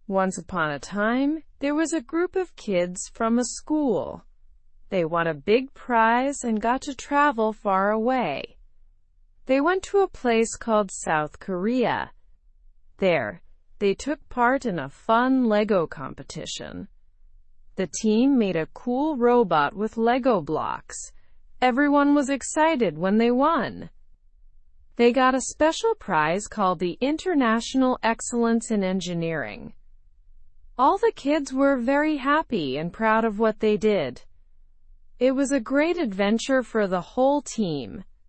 Once upon a time, there was a group of kids from a school. They won a big prize and got to travel far away. They went to a place called South Korea. There, they took part in a fun Lego competition. The team made a cool robot with Lego blocks. Everyone was excited when they won. They got a special prize called the International Excellence in Engineering. All the kids were very happy and proud of what they did. It was a great adventure for the whole team.